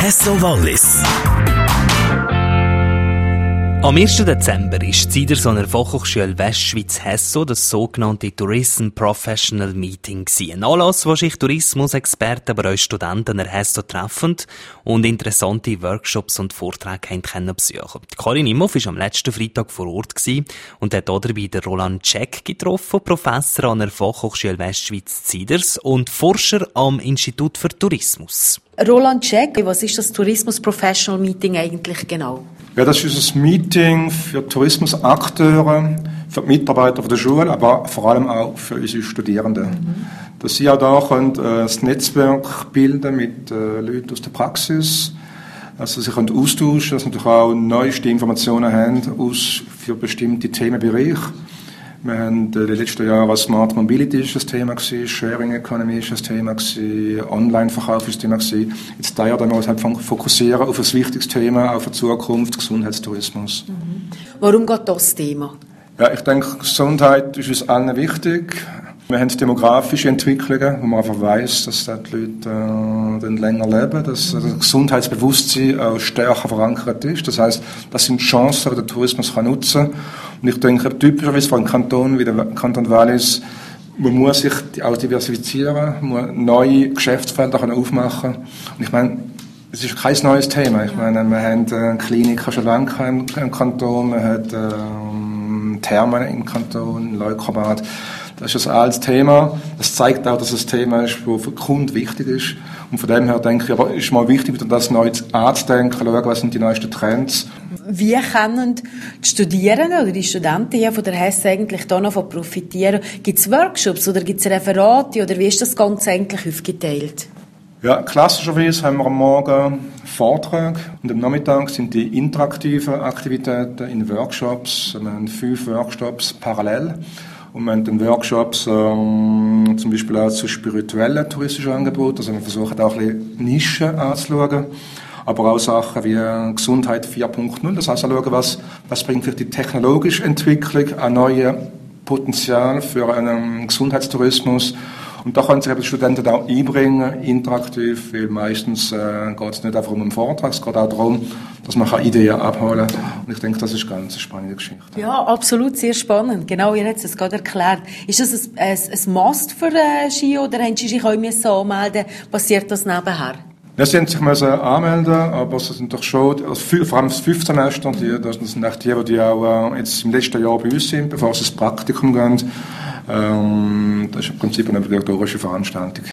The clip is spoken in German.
Hesso Wallis. Am 1. Dezember ist die Ziders an der Fachhochschule Westschweiz Hesso das sogenannte Tourism Professional Meeting gewesen. Ein Anlass, wo sich Tourismusexperten, aber auch Studenten der Hesso treffen und interessante Workshops und Vorträge können besuchen. Karin Imhoff war am letzten Freitag vor Ort gewesen und hat dabei den Roland Scheck getroffen, Professor an der Fachhochschule Westschweiz Ziders und Forscher am Institut für Tourismus. Roland Scheck, was ist das Tourismus Professional Meeting eigentlich genau? Ja, das ist ein Meeting für Tourismusakteure, für die Mitarbeiter der Schule, aber vor allem auch für unsere Studierenden. Dass sie auch da können, das Netzwerk bilden mit Leuten aus der Praxis, also sie können austauschen, dass sie natürlich auch neueste Informationen haben für bestimmte Themenbereiche. Wir haben in den letzten Jahren Smart Mobility ist das Thema gewesen, Sharing Economy ist das Thema gewesen, Online-Verkauf ist das Thema gewesen. Jetzt da wir uns halt fokussieren auf ein wichtiges Thema, auf die Zukunft, Gesundheitstourismus. Warum geht das Thema? Ja, ich denke, Gesundheit ist uns allen wichtig. Wir haben demografische Entwicklungen, wo man einfach weiss, dass die Leute dann länger leben, dass das Gesundheitsbewusstsein auch stärker verankert ist. Das heisst, das sind Chancen, die der Tourismus nutzen kann. Und ich denke, typischerweise für einen Kanton wie der Kanton Wallis, man muss sich auch diversifizieren, man muss neue Geschäftsfelder aufmachen. Und ich meine, es ist kein neues Thema. Ich meine, wir haben Kliniken schon lange im Kanton, wir haben Thermen im Kanton, Leukomat. Das ist ein altes Thema. Das zeigt auch, dass es ein Thema ist, das für den Kunden wichtig ist. Und von dem her denke ich, aber ist mal wichtig, das neu anzudenken, schauen, was sind die neuesten Trends. Wie können die Studierenden oder die Studenten hier von der Hesse eigentlich da noch profitieren? Gibt es Workshops oder gibt es Referate oder wie ist das Ganze eigentlich aufgeteilt? Ja, klassischerweise haben wir am Morgen einen Vortrag und am Nachmittag sind die interaktiven Aktivitäten in Workshops. Wir haben 5 Workshops parallel. Und wir haben dann Workshops zum Beispiel auch zu spirituellen touristischen Angeboten. Also wir versuchen auch ein bisschen Nischen anzuschauen. Aber auch Sachen wie Gesundheit 4.0. Das heisst, schauen, was bringt vielleicht die technologische Entwicklung an neuen Potenzial für einen Gesundheitstourismus. Und da können sich die Studenten auch einbringen, interaktiv, weil meistens geht es nicht einfach um einen Vortrag, es geht auch darum, dass man Ideen abholen kann. Und ich denke, das ist eine ganz spannende Geschichte. Ja, absolut, sehr spannend. Genau, ihr habt es gerade erklärt. Ist das ein Must für Ski oder haben Sie sich auch anmelden? Passiert das nebenher? Ja, sie haben sich anmelden, aber es sind doch schon, vor allem das 5. Semester, das sind echt die auch jetzt im letzten Jahr bei uns sind, bevor sie ins Praktikum gehen. Das ist im Prinzip eine obligatorische Veranstaltung.